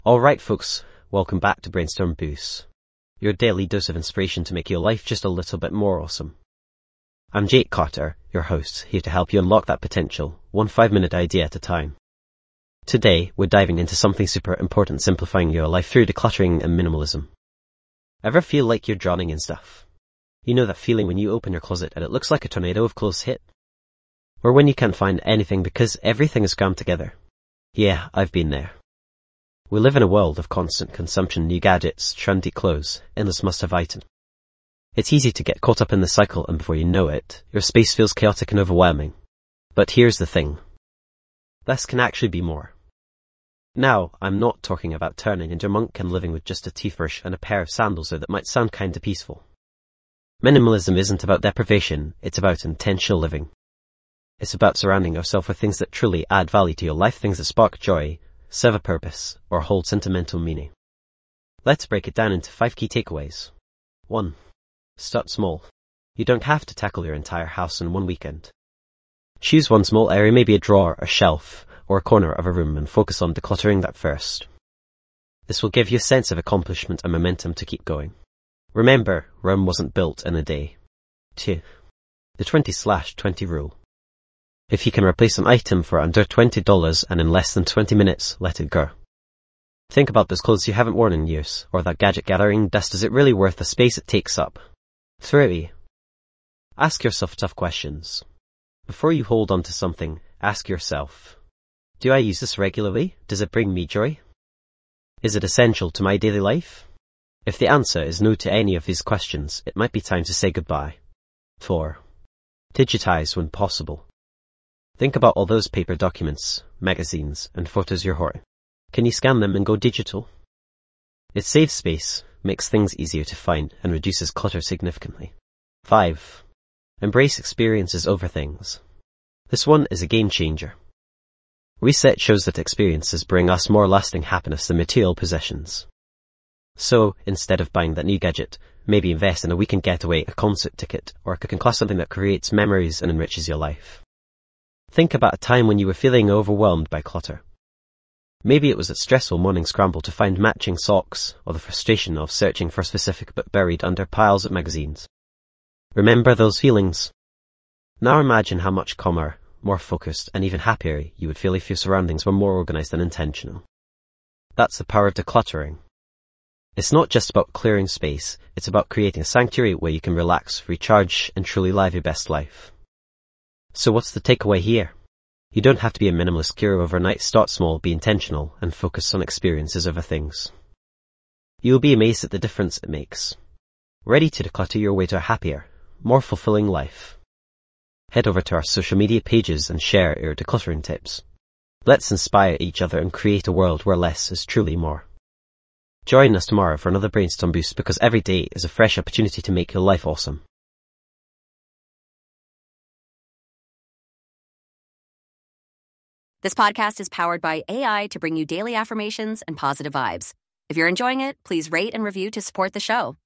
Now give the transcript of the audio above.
Alright folks, welcome back to Brainstorm Boost, your daily dose of inspiration to make your life just a little bit more awesome. I'm Jake Carter, your host, here to help you unlock that potential, one 5-minute idea at a time. Today, we're diving into something super important, simplifying your life through decluttering and minimalism. Ever feel like you're drowning in stuff? You know that feeling when you open your closet and it looks like a tornado of clothes hit? Or when you can't find anything because everything is crammed together? Yeah, I've been there. We live in a world of constant consumption, new gadgets, trendy clothes, endless must-have items. It's easy to get caught up in the cycle, and before you know it, your space feels chaotic and overwhelming. But here's the thing. Less can actually be more. Now, I'm not talking about turning into a monk and living with just a toothbrush and a pair of sandals, though that might sound kinda peaceful. Minimalism isn't about deprivation, it's about intentional living. It's about surrounding yourself with things that truly add value to your life, things that spark joy, serve a purpose, or hold sentimental meaning. Let's break it down into 5 key takeaways. 1. Start small. You don't have to tackle your entire house in one weekend. Choose one small area, maybe a drawer, a shelf, or a corner of a room, and focus on decluttering that first. This will give you a sense of accomplishment and momentum to keep going. Remember, Rome wasn't built in a day. 2. The 20/20 rule. If you can replace an item for under $20 and in less than 20 minutes, let it go. Think about those clothes you haven't worn in years, or that gadget gathering dust. Is it really worth the space it takes up? 3. Ask yourself tough questions. Before you hold on to something, ask yourself, do I use this regularly? Does it bring me joy? Is it essential to my daily life? If the answer is no to any of these questions, it might be time to say goodbye. 4. Digitize when possible. Think about all those paper documents, magazines, and photos you're hoarding. Can you scan them and go digital? It saves space, makes things easier to find, and reduces clutter significantly. 5. Embrace experiences over things. This one is a game changer. Research shows that experiences bring us more lasting happiness than material possessions. So, instead of buying that new gadget, maybe invest in a weekend getaway, a concert ticket, or a cooking class, something that creates memories and enriches your life. Think about a time when you were feeling overwhelmed by clutter. Maybe it was a stressful morning scramble to find matching socks, or the frustration of searching for a specific book buried under piles of magazines. Remember those feelings? Now imagine how much calmer, more focused, and even happier you would feel if your surroundings were more organized and intentional. That's the power of decluttering. It's not just about clearing space, it's about creating a sanctuary where you can relax, recharge, and truly live your best life. So what's the takeaway here? You don't have to be a minimalist cure overnight. Start small, be intentional, and focus on experiences over things. You'll be amazed at the difference it makes. Ready to declutter your way to a happier, more fulfilling life? Head over to our social media pages and share your decluttering tips. Let's inspire each other and create a world where less is truly more. Join us tomorrow for another Brainstorm Boost, because every day is a fresh opportunity to make your life awesome. This podcast is powered by AI to bring you daily affirmations and positive vibes. If you're enjoying it, please rate and review to support the show.